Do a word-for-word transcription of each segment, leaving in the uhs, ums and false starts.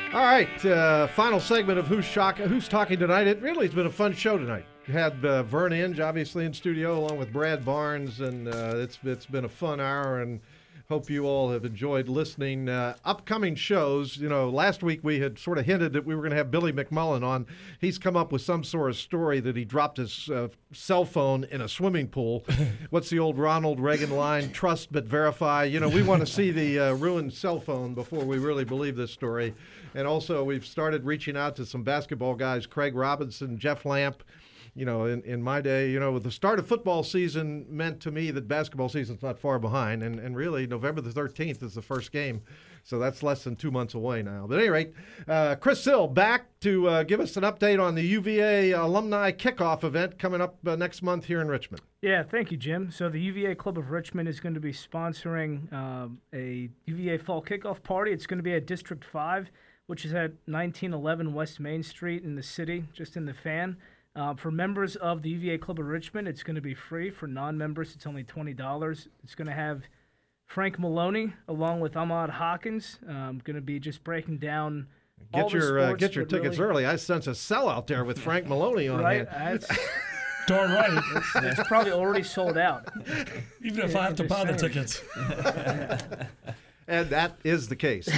All right, uh, final segment of Who's Shock, Who's Talking Tonight. It really has been a fun show tonight. We had uh, Vern Inge, obviously, in studio, along with Brad Barnes, and uh, it's it's been a fun hour, and hope you all have enjoyed listening. Uh, upcoming shows, you know, last week we had sort of hinted that we were going to have Billy McMullen on. He's come up with some sort of story that he dropped his uh, cell phone in a swimming pool. What's the old Ronald Reagan line? Trust but verify. You know, we want to see the uh, ruined cell phone before we really believe this story. And also, we've started reaching out to some basketball guys, Craig Robinson, Jeff Lamp. You know, in, in my day, you know, the start of football season meant to me that basketball season's not far behind. And, and really, November the thirteenth is the first game. So that's less than two months away now. But at any rate, uh, Chris Sill back to uh, give us an update on the U V A alumni kickoff event coming up uh, next month here in Richmond. Yeah, thank you, Jim. So the U V A Club of Richmond is going to be sponsoring um, a U V A fall kickoff party. It's going to be at District five, which is at nineteen eleven West Main Street in the city, just in the fan. Uh, for members of the U V A Club of Richmond, it's going to be free. For non-members, it's only twenty dollars. It's going to have Frank Maloney along with Ahmad Hawkins. Um, going to be just breaking down Get all your the uh, sports get your that tickets really, early. I sense a sellout there with Frank Maloney on right? hand. That's, Darn right. it's, it's probably already sold out. Even if I have to buy the tickets. And that is the case.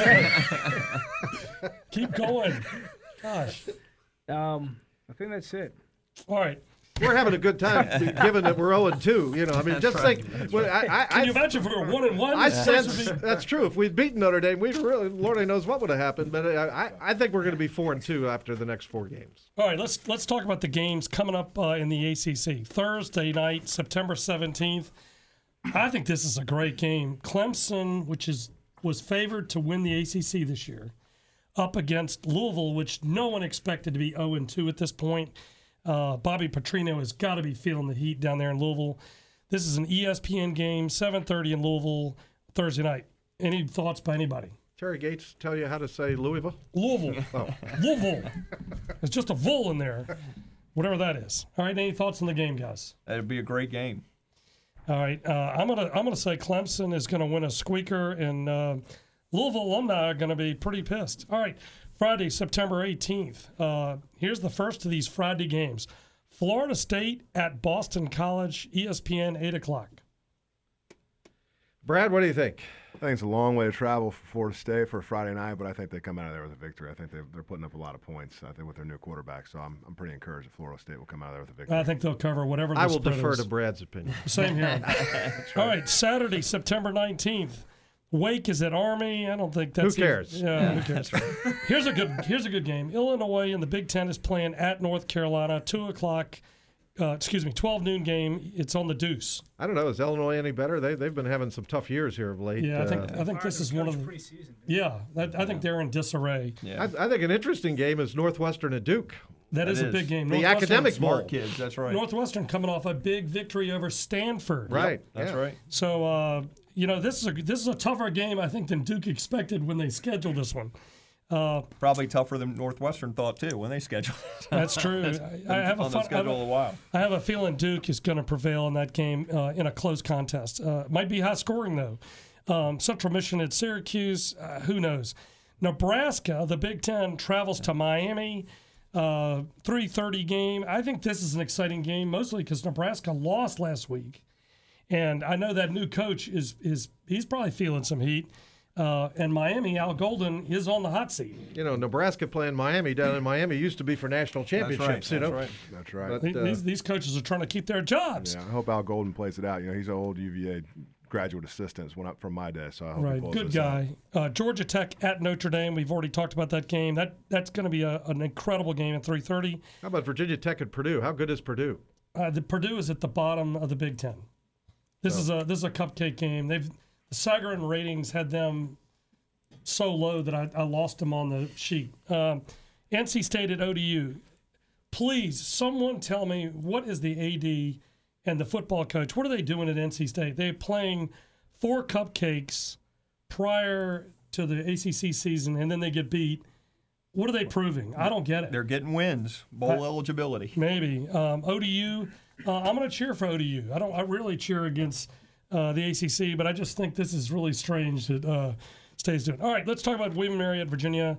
Keep going. Gosh. Um, I think that's it. All right. We're having a good time, given that we're oh and two. You know, I mean, just right. think. Well, I, I, Can you I, imagine if we were one and one? I This sense would be- that's true. If we'd beaten Notre Dame, we'd really, Lord only knows what would have happened. But I, I, I think we're going to be four and two after the next four games. All right, let's let's talk about the games coming up uh, in the A C C. Thursday night, September seventeenth. I think this is a great game. Clemson, which is was favored to win the A C C this year, up against Louisville, which no one expected to be oh and two at this point. Uh, Bobby Petrino has got to be feeling the heat down there in Louisville. This is an E S P N game, seven thirty in Louisville, Thursday night. Any thoughts by anybody? Terry Gates tell you how to say Louisville? Louisville. Oh. Louisville. There's just a vul in there, whatever that is. All right, any thoughts on the game, guys? It'll be a great game. All right, uh, I'm gonna I'm gonna say Clemson is gonna win a squeaker, and uh, Louisville alumni are gonna be pretty pissed. All right, Friday, September eighteenth. Uh, here's the first of these Friday games: Florida State at Boston College. E S P N, eight o'clock. Brad, what do you think? I think it's a long way to travel for Florida State for a Friday night, but I think they come out of there with a victory. I think they're, they're putting up a lot of points, I think, with their new quarterback. So I'm, I'm pretty encouraged that Florida State will come out of there with a victory. I think they'll cover whatever the I will spread defer is. to Brad's opinion. Same here. All right, Saturday, September nineteenth. Wake is at Army. I don't think that's Who cares? Even, yeah, who cares? Here's a good. Here's a good game. Illinois in the Big Ten is playing at North Carolina. Two o'clock. Uh, excuse me, twelve noon game. It's on the Deuce. I don't know. Is Illinois any better? They they've been having some tough years here of late. Yeah, I think Uh, I think this is one of the. Preseason. Yeah, that, I think they're in disarray. Yeah. I, I think an interesting game is Northwestern and Duke. That is, That a is. big game. The Northwestern- academic bowl. Smart kids, that's right. Northwestern coming off a big victory over Stanford. Right. That's yeah. right. So uh, you know this is a this is a tougher game I think than Duke expected when they scheduled this one. Uh, Probably tougher than Northwestern thought too when they scheduled it. That's true. I, I have a on fun, the I have schedule a- a while. I have a feeling Duke is going to prevail in that game uh, in a close contest. Uh, might be high scoring, though. Um, Central Michigan at Syracuse, uh, who knows? Nebraska, the Big Ten, travels to Miami, uh, three thirty game. I think this is an exciting game, mostly because Nebraska lost last week. And I know that new coach is is he's probably feeling some heat. Uh, and Miami, Al Golden, is on the hot seat. You know, Nebraska playing Miami down in Miami used to be for national championships. That's you right. know, That's right. That's right. But, These- uh, these, these coaches are trying to keep their jobs. yeah, I hope Al Golden plays it out. You know, he's an old U V A graduate assistant, one up from my day, so I hope he Right, pulls good this out. guy. Uh, Georgia Tech at Notre Dame. We've already talked about that game. That that's going to be a, an incredible game at three thirty. how about Virginia Tech and Purdue? How good is Purdue? Uh, the Purdue is at the bottom of the Big Ten. This is a this is a cupcake game. They've the Sagarin ratings had them so low that I, I lost them on the sheet. Um, N C State at O D U. Please, someone tell me what is the A D and the football coach? What are they doing at N C State? They're playing four cupcakes prior to the A C C season, and then they get beat. What are they proving? I don't get it. They're getting wins, bowl I- eligibility. Maybe um, O D U. Uh, I'm going to cheer for O D U. I don't. I really cheer against uh, the A C C, but I just think this is really strange that uh, State's doing. All right, let's talk about William and Mary at Virginia.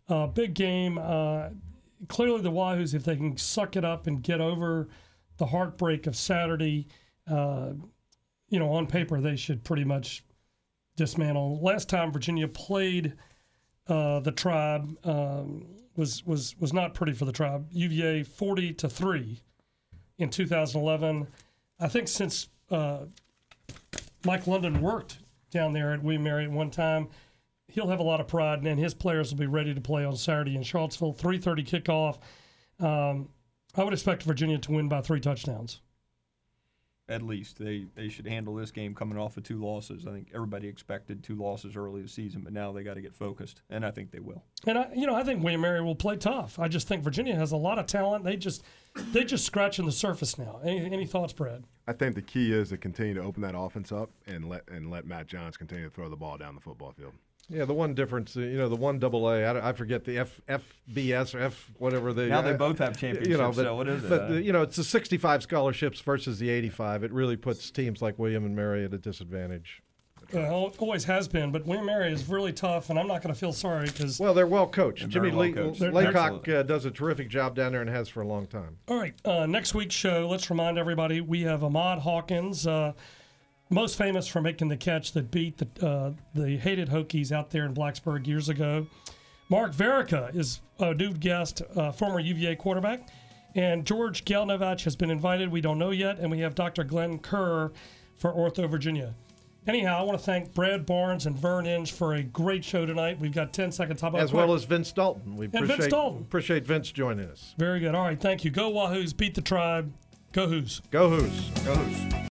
Uh, big game. Uh, clearly, the Wahoos, if they can suck it up and get over the heartbreak of Saturday, uh, you know, on paper, they should pretty much dismantle. Last time Virginia played uh, the Tribe um, was was was not pretty for the Tribe. U V A forty to three in two thousand eleven. I think since uh, Mike London worked down there at William Mary at one time, he'll have a lot of pride, and his players will be ready to play on Saturday in Charlottesville. three thirty kickoff. Um, I would expect Virginia to win by three touchdowns. At least they, they should handle this game coming off of two losses. I think everybody expected two losses early this season, but now they got to get focused, and I think they will. And I, you know, I think William Mary will play tough. I just think Virginia has a lot of talent. They just they just scratching the surface now. Any, any thoughts, Brad? I think the key is to continue to open that offense up and let and let Matt Johns continue to throw the ball down the football field. Yeah, the one difference, uh, you know, the one double A, I, I forget the F, FBS or F whatever they. Now they uh, both have championships, you know, but, so what is it? But, Uh, uh, you know, it's the sixty-five scholarships versus the eighty-five. It really puts teams like William and Mary at a disadvantage. Well, it always has been, but William Mary is really tough, and I'm not going to feel sorry because. Well, they're well coached. They're Jimmy very Lee, well coached. Laycock Absolutely. uh, does a terrific job down there and has for a long time. All right, uh, next week's show, let's remind everybody we have Ahmad Hawkins, uh, most famous for making the catch that beat the uh, the hated Hokies out there in Blacksburg years ago. Mark Verica is a new guest, uh, former U V A quarterback. And George Galnevich has been invited. We don't know yet. And we have Doctor Glenn Kerr for Ortho Virginia. Anyhow, I want to thank Brad Barnes and Vern Inge for a great show tonight. We've got ten seconds. How about As quick? well as Vince Dalton. We Vince appreciate, Dalton. appreciate Vince joining us. Very good. All right, thank you. Go Wahoos. Beat the Tribe. Go Hoos. Go Hoos. Go Hoos.